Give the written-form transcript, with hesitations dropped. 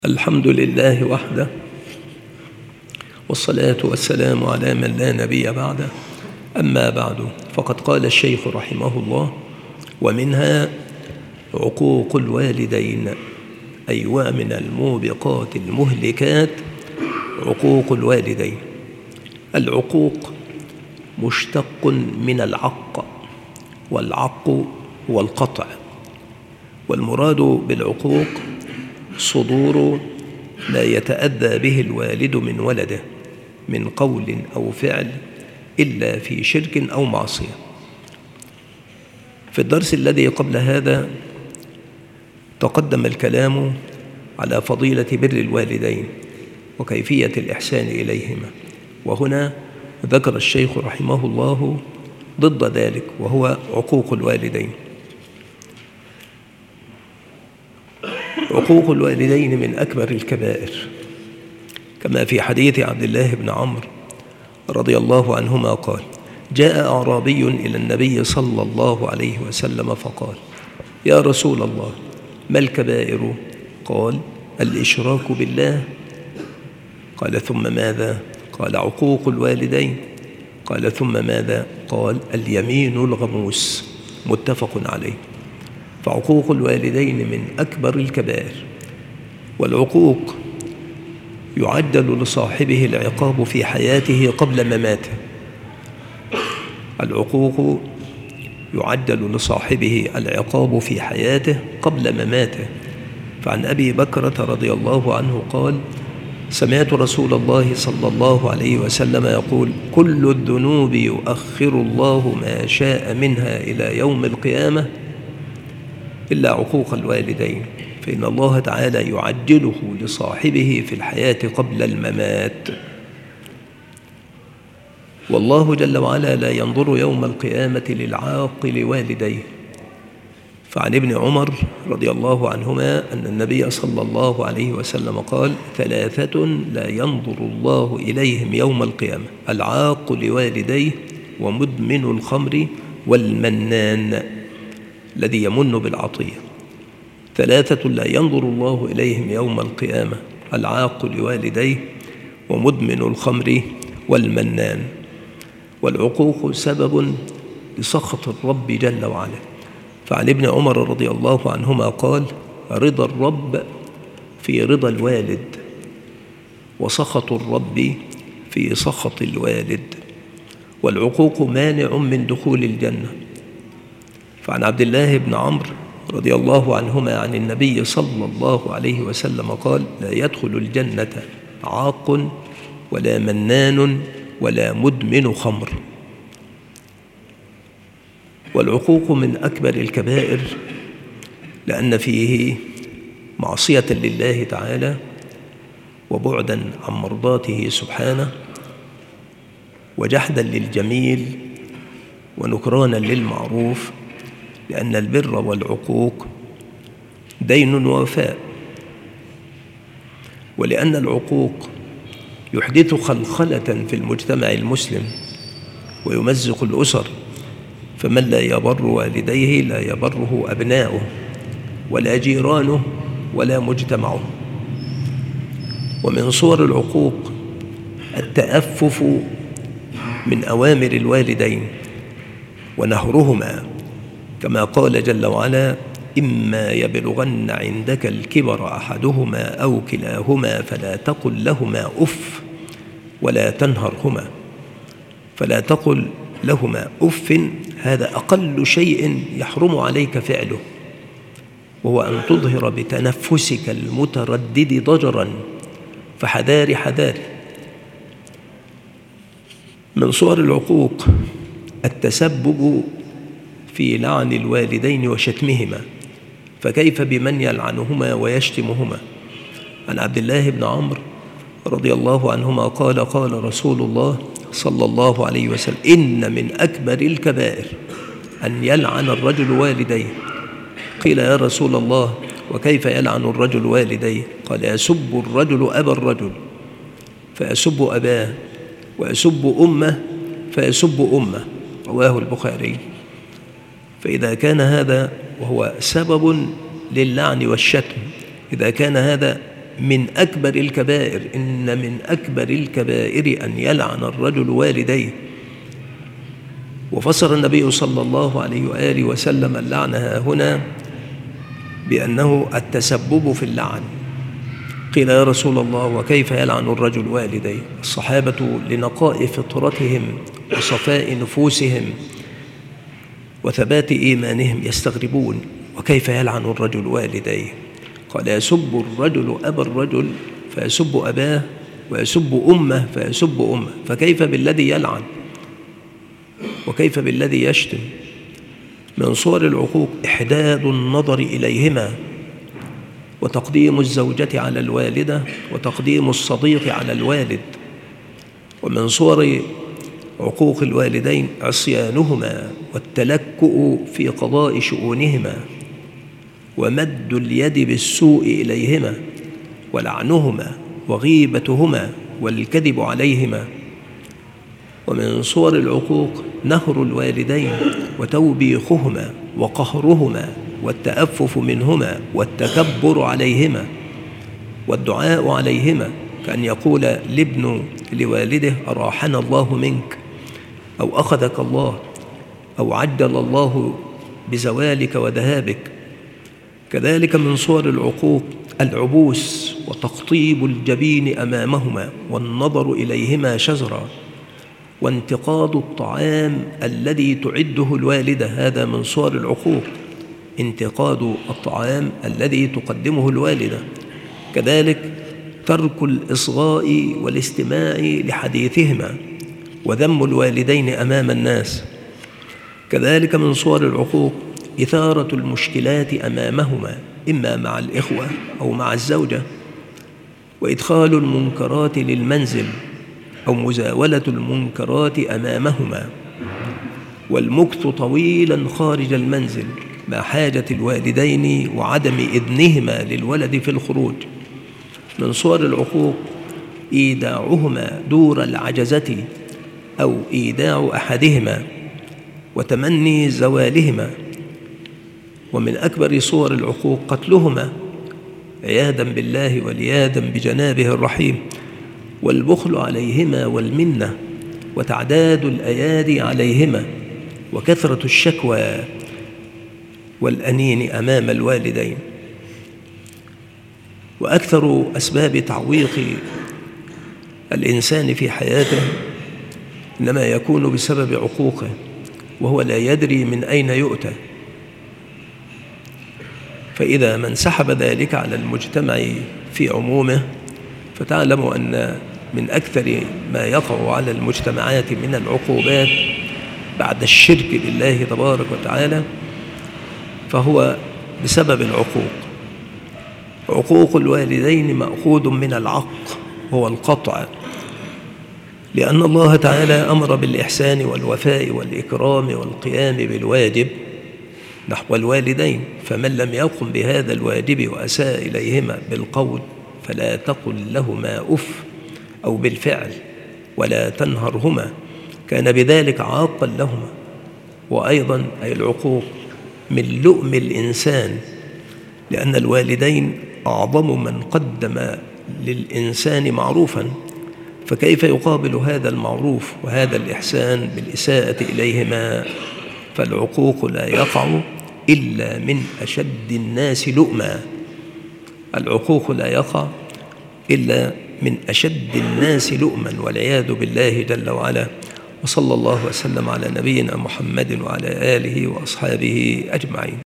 الحمد لله وحده، والصلاة والسلام على من لا نبي بعده. أما بعد، فقد قال الشيخ رحمه الله: ومنها عقوق الوالدين، أي ومن الموبقات المهلكات عقوق الوالدين. العقوق مشتق من العق، والعق هو القطع، والمراد بالعقوق صدور ما يتأذى به الوالد من ولده من قول أو فعل إلا في شرك أو معصية. في الدرس الذي قبل هذا تقدم الكلام على فضيلة بر الوالدين وكيفية الإحسان إليهما، وهنا ذكر الشيخ رحمه الله ضد ذلك، وهو عقوق الوالدين. عقوق الوالدين من أكبر الكبائر، كما في حديث عبد الله بن عمرو رضي الله عنهما قال: جاء أعرابي إلى النبي صلى الله عليه وسلم فقال: يا رسول الله، ما الكبائر؟ قال: الإشراك بالله. قال: ثم ماذا؟ قال: عقوق الوالدين. قال: ثم ماذا؟ قال: اليمين الغموس. متفق عليه. فعقوق الوالدين من أكبر الكبائر، والعقوق يعجل لصاحبه العقاب في حياته قبل مماته. العقوق يعجل لصاحبه العقاب في حياته قبل مماته. فعن أبي بكرة رضي الله عنه قال: سمعت رسول الله صلى الله عليه وسلم يقول: كل الذنوب يؤخر الله ما شاء منها إلى يوم القيامة إلا عقوق الوالدين، فإن الله تعالى يعجله لصاحبه في الحياة قبل الممات. والله جل وعلا لا ينظر يوم القيامة للعاق لوالديه. فعن ابن عمر رضي الله عنهما أن النبي صلى الله عليه وسلم قال: ثلاثة لا ينظر الله إليهم يوم القيامة: العاق لوالديه، ومدمن الخمر، والمنان الذي يمن بالعطية. ثلاثة لا ينظر الله إليهم يوم القيامة: العاق لوالديه، ومدمن الخمر، والمنان. والعقوق سبب لسخط الرب جل وعلا. فعن ابن عمر رضي الله عنهما قال: رضا الرب في رضا الوالد، وسخط الرب في سخط الوالد. والعقوق مانع من دخول الجنة. فعن عبد الله بن عمرو رضي الله عنهما عن النبي صلى الله عليه وسلم قال: لا يدخل الجنة عاق، ولا منان، ولا مدمن خمر. والعقوق من أكبر الكبائر، لأن فيه معصية لله تعالى، وبعدا عن مرضاته سبحانه، وجحدا للجميل، ونكرانا للمعروف، لأن البر والعقوق دين ووفاء. ولأن العقوق يحدث خلخلة في المجتمع المسلم ويمزق الأسر، فمن لا يبر والديه لا يبره أبناؤه، ولا جيرانه، ولا مجتمعه. ومن صور العقوق التأفف من أوامر الوالدين ونهرهما، كما قال جل وعلا: إما يبلغن عندك الكبر أحدهما أو كلاهما فلا تقل لهما أف ولا تنهرهما. فلا تقل لهما أف، هذا أقل شيء يحرم عليك فعله، وهو أن تظهر بتنفسك المتردد ضجرا، فحذاري حذاري. من صور العقوق التسبب في لعن الوالدين وشتمهما، فكيف بمن يلعنهما ويشتمهما؟ عن عبد الله بن عمرو رضي الله عنهما قال: قال رسول الله صلى الله عليه وسلم: إن من أكبر الكبائر أن يلعن الرجل والديه. قيل: يا رسول الله، وكيف يلعن الرجل والديه؟ قال: يسب الرجل أبا الرجل فيسب أباه، ويسب أمه فيسب أمه. رواه البخاري. فإذا كان هذا وهو سبب للعن والشتم، إذا كان هذا من أكبر الكبائر، إن من أكبر الكبائر أن يلعن الرجل والديه. وفسر النبي صلى الله عليه وآله وسلم اللعنة هنا بأنه التسبب في اللعن. قيل يا رسول الله وكيف يلعن الرجل والديه؟ الصحابة لنقاء فطرتهم وصفاء نفوسهم وثبات إيمانهم يستغربون: وكيف يلعن الرجل والديه؟ قال: يسب الرجل أبا الرجل فيسب أباه، ويسب أمه فيسب أمه، فكيف بالذي يلعن؟ وكيف بالذي يشتم؟ من صور العقوق إحداد النظر إليهما، وتقديم الزوجة على الوالدة، وتقديم الصديق على الوالد. ومن صور عقوق الوالدين عصيانهما والتلكؤ في قضاء شؤونهما، ومد اليد بالسوء إليهما، ولعنهما وغيبتهما والكذب عليهما. ومن صور العقوق نهر الوالدين وتوبيخهما وقهرهما والتأفف منهما والتكبر عليهما والدعاء عليهما، كأن يقول الابن لوالده: أراحنا الله منك، أو أخذك الله، أو عجل الله بزوالك وذهابك. كذلك من صور العقوق العبوس وتقطيب الجبين أمامهما والنظر إليهما شزرا، وانتقاد الطعام الذي تعده الوالدة، هذا من صور العقوق، انتقاد الطعام الذي تقدمه الوالدة. كذلك ترك الإصغاء والاستماع لحديثهما وذم الوالدين أمام الناس. كذلك من صور العقوق إثارة المشكلات أمامهما، إما مع الإخوة أو مع الزوجة، وإدخال المنكرات للمنزل أو مزاولة المنكرات أمامهما، والمكث طويلا خارج المنزل مع حاجة الوالدين وعدم إذنهما للولد في الخروج. من صور العقوق إيداعهما دور العجزة أو إيداع أحدهما وتمني زوالهما. ومن أكبر صور العقوق قتلهما عياذا بالله والعياذا بجنابه الرحيم، والبخل عليهما والمنة، وتعداد الأيادي عليهما، وكثرة الشكوى والأنين أمام الوالدين. وأكثر أسباب تعويق الإنسان في حياته إنما يكون بسبب عقوقه وهو لا يدري من أين يؤتى. فإذا من سحب ذلك على المجتمع في عمومه، فتعلم أن من أكثر ما يقع على المجتمعات من العقوبات بعد الشرك بالله تبارك وتعالى فهو بسبب العقوق. عقوق الوالدين مأخوذ من العق، هو القطع، لأن الله تعالى أمر بالإحسان والوفاء والإكرام والقيام بالواجب نحو الوالدين، فمن لم يقم بهذا الواجب وأساء إليهما بالقول فلا تقل لهما أف، أو بالفعل، ولا تنهرهما، كان بذلك عاقا لهما. وأيضا أي العقوق من لؤم الإنسان، لأن الوالدين أعظم من قدم للإنسان معروفا، فكيف يقابل هذا المعروف وهذا الإحسان بالإساءة إليهما؟ فالعقوق لا يقع إلا من أشد الناس لؤما. العقوق لا يقع إلا من أشد الناس لؤما، والعياذ بالله جل وعلا. وصلى الله وسلم على نبينا محمد وعلى آله وأصحابه أجمعين.